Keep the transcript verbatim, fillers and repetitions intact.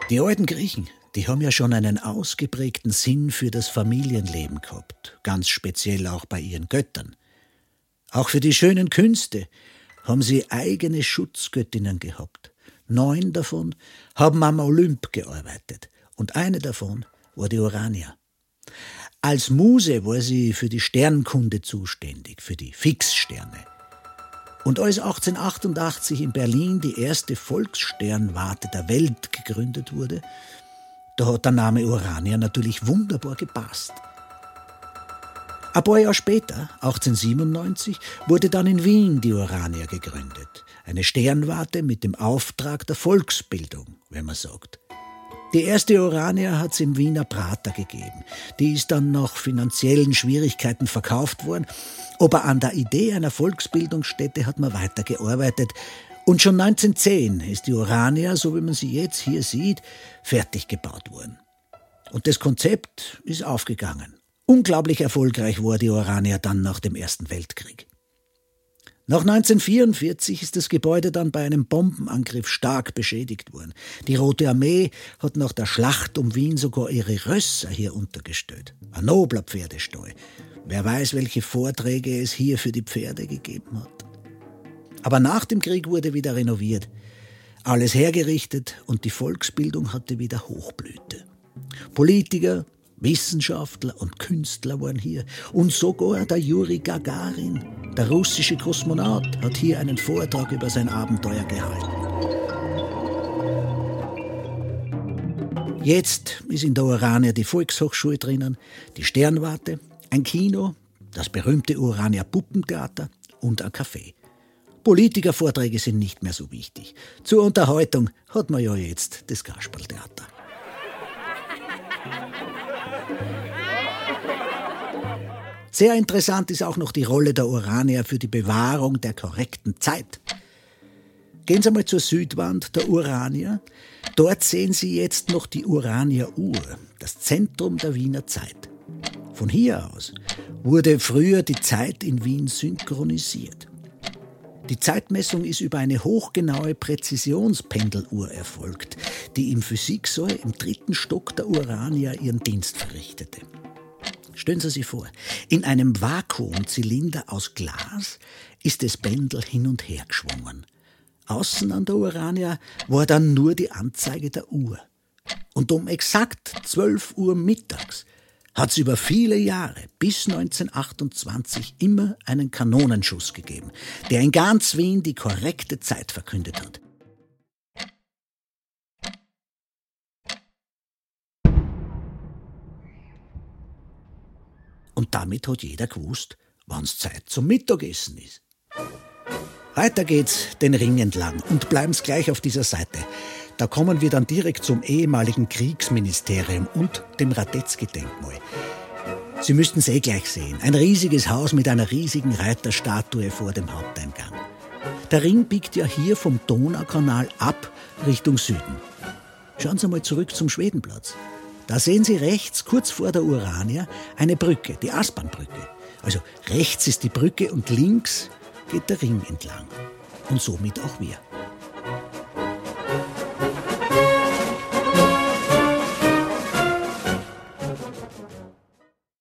Die alten Griechen, die haben ja schon einen ausgeprägten Sinn für das Familienleben gehabt, ganz speziell auch bei ihren Göttern. Auch für die schönen Künste haben sie eigene Schutzgöttinnen gehabt. Neun davon haben am Olymp gearbeitet und eine davon war die Urania. Als Muse war sie für die Sternkunde zuständig, für die Fixsterne. Und als achtzehnhundertachtundachtzig in Berlin die erste Volkssternwarte der Welt gegründet wurde, da hat der Name Urania natürlich wunderbar gepasst. Ein paar Jahre später, achtzehnhundertsiebenundneunzig, wurde dann in Wien die Urania gegründet. Eine Sternwarte mit dem Auftrag der Volksbildung, wenn man sagt. Die erste Urania hat es im Wiener Prater gegeben. Die ist dann nach finanziellen Schwierigkeiten verkauft worden. Aber an der Idee einer Volksbildungsstätte hat man weitergearbeitet. Und schon neunzehnhundertzehn ist die Urania, so wie man sie jetzt hier sieht, fertig gebaut worden. Und das Konzept ist aufgegangen. Unglaublich erfolgreich war die Urania dann nach dem Ersten Weltkrieg. Nach neunzehnhundertvierundvierzig ist das Gebäude dann bei einem Bombenangriff stark beschädigt worden. Die Rote Armee hat nach der Schlacht um Wien sogar ihre Rösser hier untergestellt. Ein nobler Pferdestall. Wer weiß, welche Vorträge es hier für die Pferde gegeben hat. Aber nach dem Krieg wurde wieder renoviert. Alles hergerichtet und die Volksbildung hatte wieder Hochblüte. Politiker, Wissenschaftler und Künstler waren hier. Und sogar der Juri Gagarin, der russische Kosmonaut, hat hier einen Vortrag über sein Abenteuer gehalten. Jetzt ist in der Urania die Volkshochschule drinnen, die Sternwarte, ein Kino, das berühmte Urania Puppentheater und ein Café. Politikervorträge sind nicht mehr so wichtig. Zur Unterhaltung hat man ja jetzt das Kasperltheater. Sehr interessant ist auch noch die Rolle der Urania für die Bewahrung der korrekten Zeit. Gehen Sie mal zur Südwand der Urania. Dort sehen Sie jetzt noch die Urania-Uhr, das Zentrum der Wiener Zeit. Von hier aus wurde früher die Zeit in Wien synchronisiert. Die Zeitmessung ist über eine hochgenaue Präzisionspendeluhr erfolgt, die im Physiksaal im dritten Stock der Urania ihren Dienst verrichtete. Stellen Sie sich vor, in einem Vakuumzylinder aus Glas ist das Pendel hin und her geschwungen. Außen an der Urania war dann nur die Anzeige der Uhr. Und um exakt zwölf Uhr mittags hat es über viele Jahre bis neunzehnhundertachtundzwanzig immer einen Kanonenschuss gegeben, der in ganz Wien die korrekte Zeit verkündet hat. Und damit hat jeder gewusst, wann's Zeit zum Mittagessen ist. Weiter geht's den Ring entlang und bleiben's gleich auf dieser Seite. Da kommen wir dann direkt zum ehemaligen Kriegsministerium und dem Radetzky-Denkmal. Sie müssten es eh gleich sehen. Ein riesiges Haus mit einer riesigen Reiterstatue vor dem Haupteingang. Der Ring biegt ja hier vom Donaukanal ab Richtung Süden. Schauen Sie mal zurück zum Schwedenplatz. Da sehen Sie rechts, kurz vor der Urania, eine Brücke, die Aspernbrücke. Also rechts ist die Brücke und links geht der Ring entlang. Und somit auch wir.